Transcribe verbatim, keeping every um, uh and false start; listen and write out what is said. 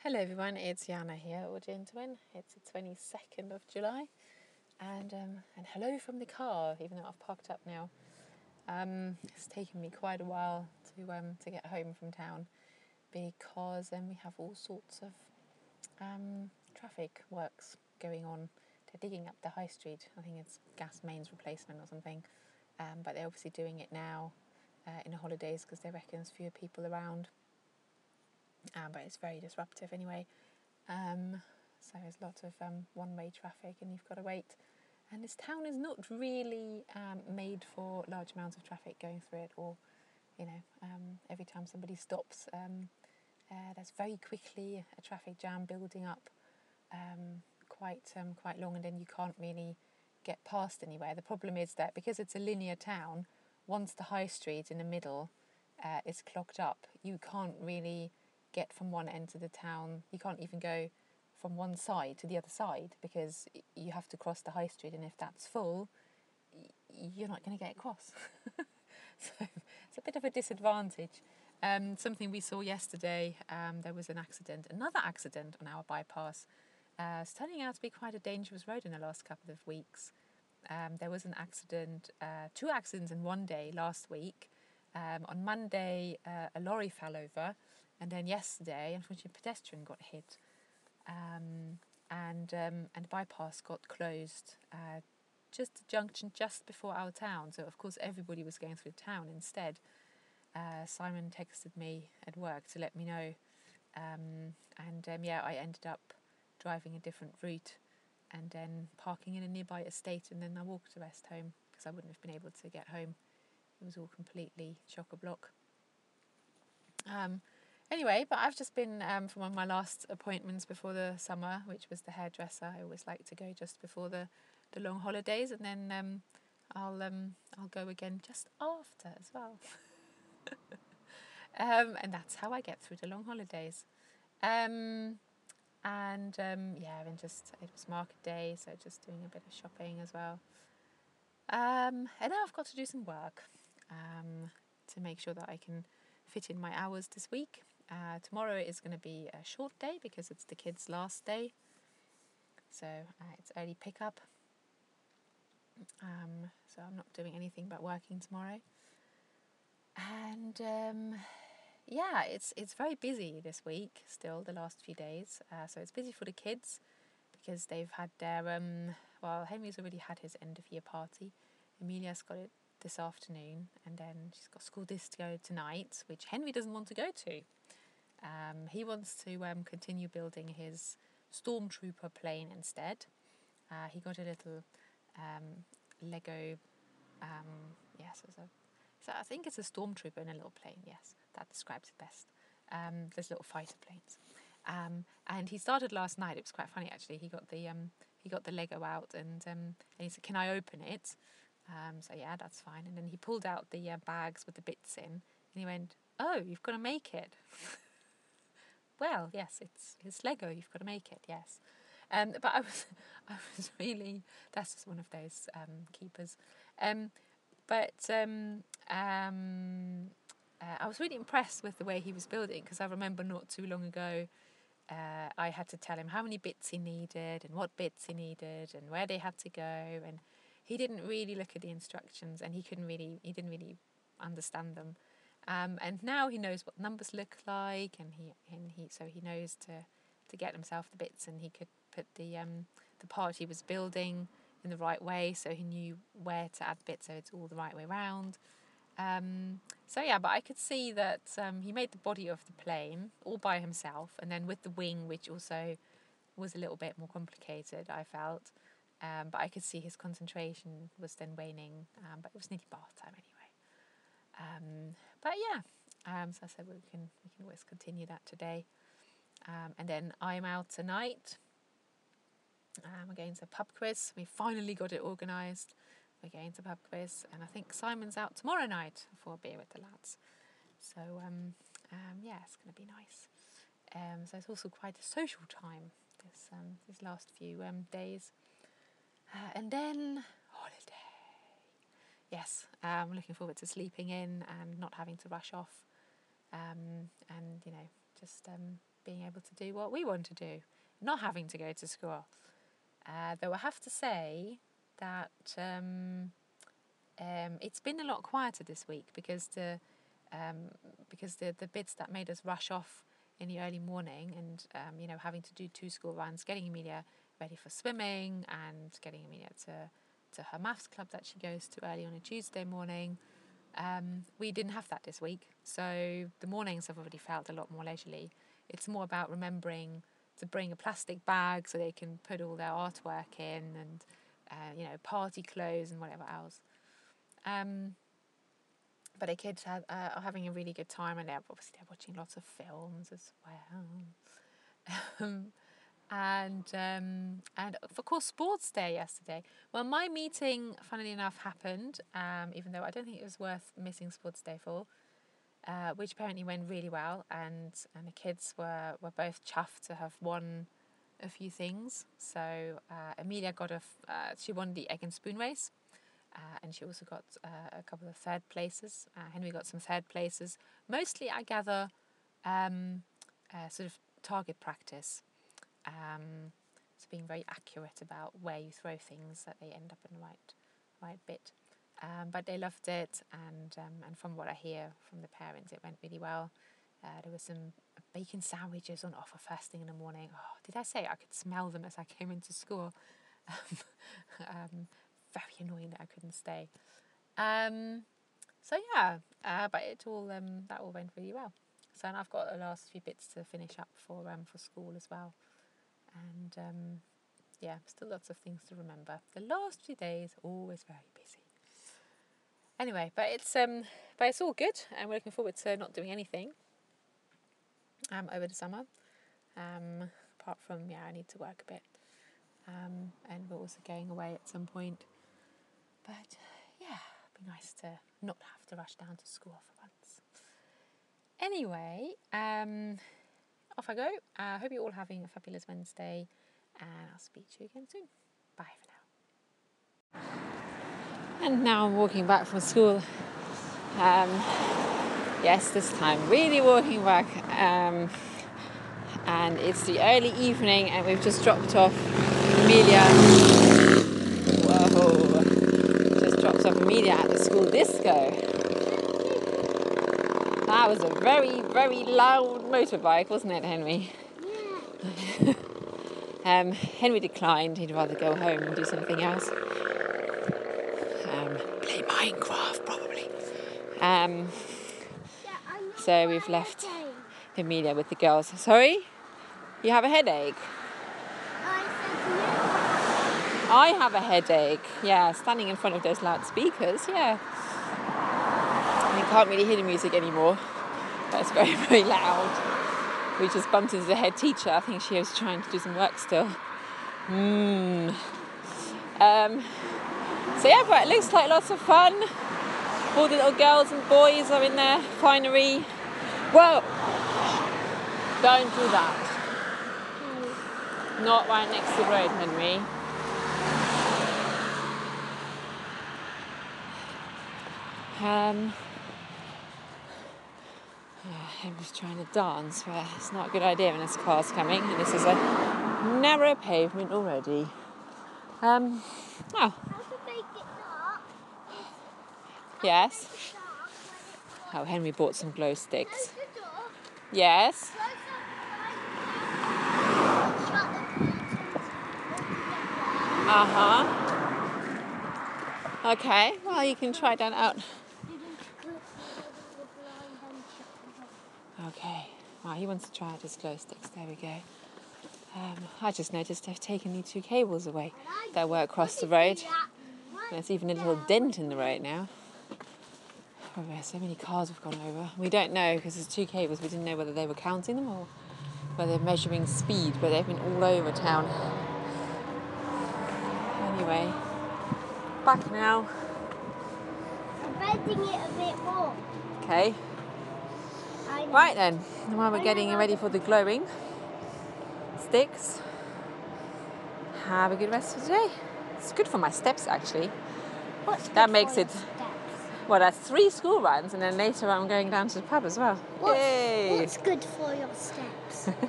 Hello everyone, it's Jana here, or gentlemen. It's the twenty-second of July, and um, and hello from the car, even though I've parked up now. Um, it's taken me quite a while to um, to get home from town because um, we have all sorts of um, traffic works going on. They're digging up the high street. I think it's gas mains replacement or something, um, but they're obviously doing it now uh, in the holidays because they reckon there's fewer people around. Um, but it's very disruptive anyway. Um, so there's lots of um, one-way traffic and you've got to wait. And this town is not really um, made for large amounts of traffic going through it, or, you know, um, every time somebody stops, um, uh, there's very quickly a traffic jam building up um, quite um, quite long, and then you can't really get past anywhere. The problem is that because it's a linear town, once the high street in the middle uh, is clogged up, you can't really get from one end of the town. You can't even go from one side to the other side because you have to cross the high street, and if that's full, you're not going to get across. So it's a bit of a disadvantage. Um, something we saw yesterday, um, there was an accident, another accident on our bypass. Uh, it's turning out to be quite a dangerous road in the last couple of weeks. Um, there was an accident, uh, two accidents in one day last week. Um, on Monday, uh, a lorry fell over, and then yesterday, unfortunately, a pedestrian got hit, um, and um, and the bypass got closed. Uh, just a junction just before our town, so of course everybody was going through town instead. Uh, Simon texted me at work to let me know, um, and um, yeah, I ended up driving a different route and then parking in a nearby estate, and then I walked the rest home because I wouldn't have been able to get home. It was all completely chock-a-block. Um, anyway, but I've just been um, from one of my last appointments before the summer, which was the hairdresser. I always like to go just before the, the long holidays, and then um, I'll um, I'll go again just after as well. um, and that's how I get through the long holidays. Um, and um, yeah, and just it was market day, so just doing a bit of shopping as well. Um, and now I've got to do some work um, to make sure that I can fit in my hours this week. Uh, tomorrow is going to be a short day because it's the kids' last day. So uh, it's early pickup. Um, so I'm not doing anything but working tomorrow. And um, yeah, it's it's very busy this week still, the last few days. Uh, so it's busy for the kids because they've had their, um, well, Henry's already had his end of year party. Amelia's got it this afternoon, and then she's got school this to go tonight, which Henry doesn't want to go to. Um, he wants to um, continue building his Stormtrooper plane instead. Uh, he got a little um, Lego, um, yes, it's a, so I think it's a Stormtrooper in a little plane, yes, that describes it best. Um, there's little fighter planes. Um, and he started last night. It was quite funny actually. He got the um, he got the Lego out, and um, and he said, "Can I open it?" Um, so yeah, that's fine. And then he pulled out the uh, bags with the bits in, and he went, "Oh, you've got to make it." Well, yes, it's it's Lego. You've got to make it. Yes. Um, but I was I was really, that's just one of those um, keepers. Um, but um, um, uh, I was really impressed with the way he was building, because I remember not too long ago. Uh, I had to tell him how many bits he needed and what bits he needed and where they had to go, and he didn't really look at the instructions, and he couldn't really he didn't really understand them. Um, and now he knows what numbers look like, and he and he so he knows to to get himself the bits, and he could put the um, the part he was building in the right way, so he knew where to add bits, so it's all the right way round. Um, so yeah, but I could see that um, he made the body of the plane all by himself, and then with the wing, which also was a little bit more complicated, I felt. Um, but I could see his concentration was then waning. Um, but it was nearly bath time anyway. Um, but yeah, um, so I said we can we can always continue that today. Um, and then I'm out tonight. Um, we're going to a pub quiz. We finally got it organised. We're going to pub quiz, and I think Simon's out tomorrow night for a beer with the lads. So um, um, yeah, it's going to be nice. Um, so it's also quite a social time this um, these last few um, days. Uh, and then holiday. Yes, I'm looking forward to sleeping in and not having to rush off. Um, and you know, just um, being able to do what we want to do, not having to go to school. Uh, though I have to say that um, um, it's been a lot quieter this week because the um, because the, the bits that made us rush off in the early morning and um, you know having to do two school runs, getting Amelia ready for swimming and getting Amelia to, to her maths club that she goes to early on a Tuesday morning. Um, we didn't have that this week, so the mornings have already felt a lot more leisurely. It's more about remembering to bring a plastic bag so they can put all their artwork in and uh, you know party clothes and whatever else. Um, but the kids have, uh, are having a really good time, and they're obviously they're watching lots of films as well. um, and um, and of course sports day yesterday. Well, my meeting, funnily enough, happened. Um, even though I don't think it was worth missing sports day for. Uh, which apparently went really well, and, and the kids were, were both chuffed to have won a few things. So uh, Amelia got a, f- uh, she won the egg and spoon race, uh, and she also got uh, a couple of third places. Uh, Henry got some third places. Mostly, I gather, um, uh, sort of target practice. Um, so being very accurate about where you throw things, that they end up in the right, right bit. Um, but they loved it, and um, and from what I hear from the parents, it went really well. Uh, there were some bacon sandwiches on offer first thing in the morning. Oh, did I say I could smell them as I came into school? um, very annoying that I couldn't stay. Um, so yeah, uh, but it all um, that all went really well. So and I've got the last few bits to finish up for um, for school as well, and um, yeah, still lots of things to remember. The last few days always very busy. Anyway, but it's um, but it's all good, and we're looking forward to not doing anything um over the summer. Um, apart from yeah, I need to work a bit. Um, and we're also going away at some point. But yeah, it'd be nice to not have to rush down to school for once. Anyway, um, off I go. I uh, hope you're all having a fabulous Wednesday, and I'll speak to you again soon. Bye for now. And now I'm walking back from school. Um, yes, this time really walking back. Um, and it's the early evening, and we've just dropped off Amelia. Whoa! Just dropped off Amelia at the school disco. That was a very, very loud motorbike, wasn't it, Henry? Yeah. um, Henry declined. He'd rather go home and do something else. Um, play Minecraft, probably. Um, so we've left Amelia with the girls. Sorry? You have a headache? I have a headache. Yeah, standing in front of those loudspeakers, yeah. You can't really hear the music anymore. But it's very, very loud. We just bumped into the head teacher. I think she was trying to do some work still. Mm. Um, so yeah, but it looks like lots of fun. All the little girls and boys are in their finery. Whoa! Don't do that. Not right next to the road, Henry. Um, Henry's trying to dance, but it's not a good idea when there's cars coming, and this is a narrow pavement already. Um, oh. How to make it dark? Yes. Oh, Henry bought some glow sticks. Close the door. Yes. Close the door. Shut the curtains. Uh-huh. Okay, well, you can try that out. Okay, well, he wants to try out his glow sticks. There we go. Um, I just noticed I've taken the two cables away that were across the road. There's even a little dent in the road now. Oh, there's so many cars have gone over. We don't know because there's two cables. We didn't know whether they were counting them or whether they're measuring speed, but they've been all over town. Anyway, back now. I'm bending it a bit more. Okay. Right then, and while we're getting ready for the glowing sticks, have a good rest of the day. It's good for my steps, actually. What's That good makes for it. your steps? Well, that's three school runs, and then later I'm going down to the pub as well. What's, Yay! what's good for your steps?